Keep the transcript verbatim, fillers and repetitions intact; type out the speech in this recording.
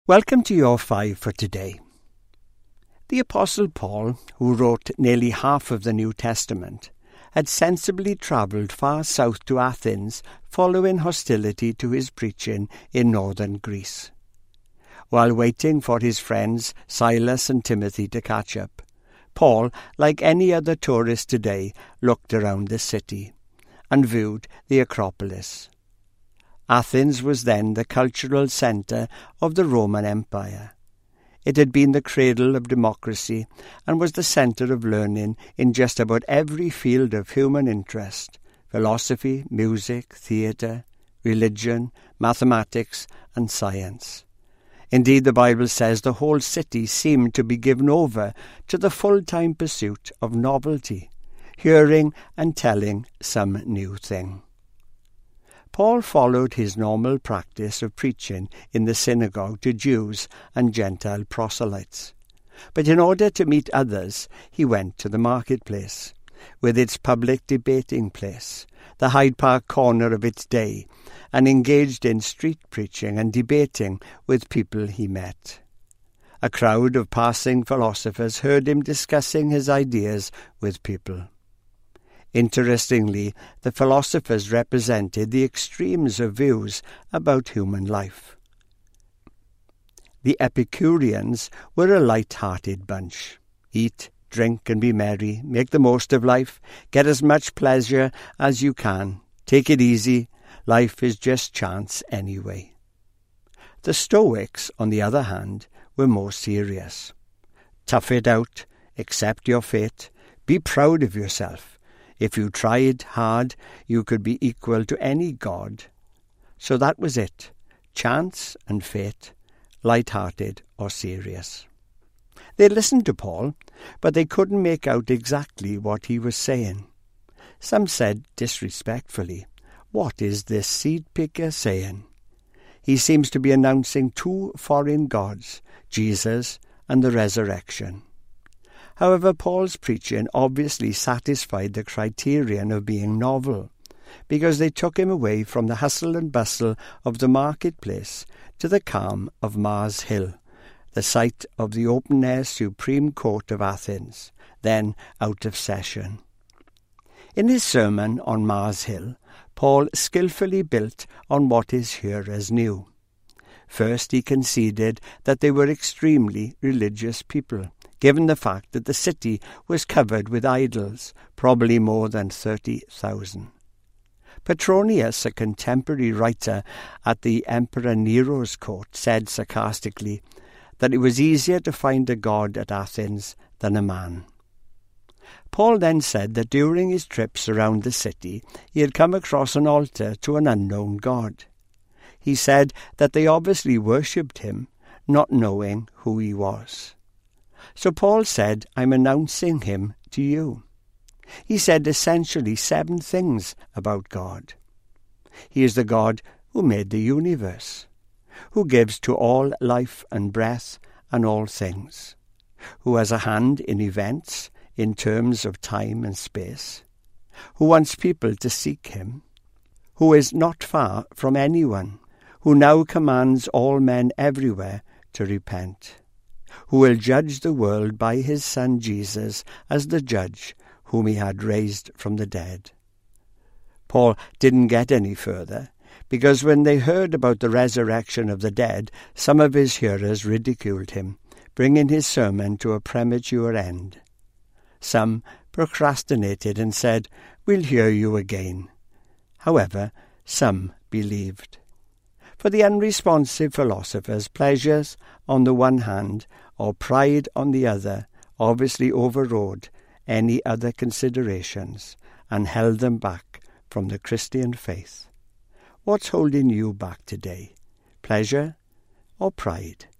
Welcome to your five for today. The Apostle Paul, who wrote nearly half of the New Testament, had sensibly travelled far south to Athens following hostility to his preaching in northern Greece. While waiting for his friends Silas and Timothy to catch up, Paul, like any other tourist today, looked around the city and viewed the Acropolis. Athens was then the cultural centre of the Roman Empire. It had been the cradle of democracy and was the centre of learning in just about every field of human interest: philosophy, music, theatre, religion, mathematics, and science. Indeed, the Bible says the whole city seemed to be given over to the full-time pursuit of novelty, hearing and telling some new thing. Paul followed his normal practice of preaching in the synagogue to Jews and Gentile proselytes. But in order to meet others, he went to the marketplace, with its public debating place, the Hyde Park corner of its day, and engaged in street preaching and debating with people he met. A crowd of passing philosophers heard him discussing his ideas with people. Interestingly, the philosophers represented the extremes of views about human life. The Epicureans were a light-hearted bunch. Eat, drink, and be merry. Make the most of life. Get as much pleasure as you can. Take it easy. Life is just chance anyway. The Stoics, on the other hand, were more serious. Tough it out. Accept your fate. Be proud of yourself. If you tried hard, you could be equal to any god. So that was it. Chance and fate, light-hearted or serious. They listened to Paul, but they couldn't make out exactly what he was saying. Some said disrespectfully, "What is this seed-picker saying? He seems to be announcing two foreign gods, Jesus and the resurrection." However, Paul's preaching obviously satisfied the criterion of being novel, because they took him away from the hustle and bustle of the marketplace to the calm of Mars Hill, the site of the open-air Supreme Court of Athens, then out of session. In his sermon on Mars Hill, Paul skillfully built on what his hearers knew. First, he conceded that they were extremely religious people, given the fact that the city was covered with idols, probably more than thirty thousand. Petronius, a contemporary writer at the Emperor Nero's court, said sarcastically that it was easier to find a god at Athens than a man. Paul then said that during his trips around the city he had come across an altar to an unknown god. He said that they obviously worshipped him, not knowing who he was. So Paul said, "I'm announcing him to you." He said essentially seven things about God. He is the God who made the universe, who gives to all life and breath and all things, who has a hand in events in terms of time and space, who wants people to seek him, who is not far from anyone, who now commands all men everywhere to repent, who will judge the world by his Son Jesus as the judge whom he had raised from the dead. Paul didn't get any further, because when they heard about the resurrection of the dead, some of his hearers ridiculed him, bringing his sermon to a premature end. Some procrastinated and said, "We'll hear you again." However, some believed. For the unresponsive philosophers, pleasures on the one hand or pride on the other obviously overrode any other considerations and held them back from the Christian faith. What's holding you back today? Pleasure or pride?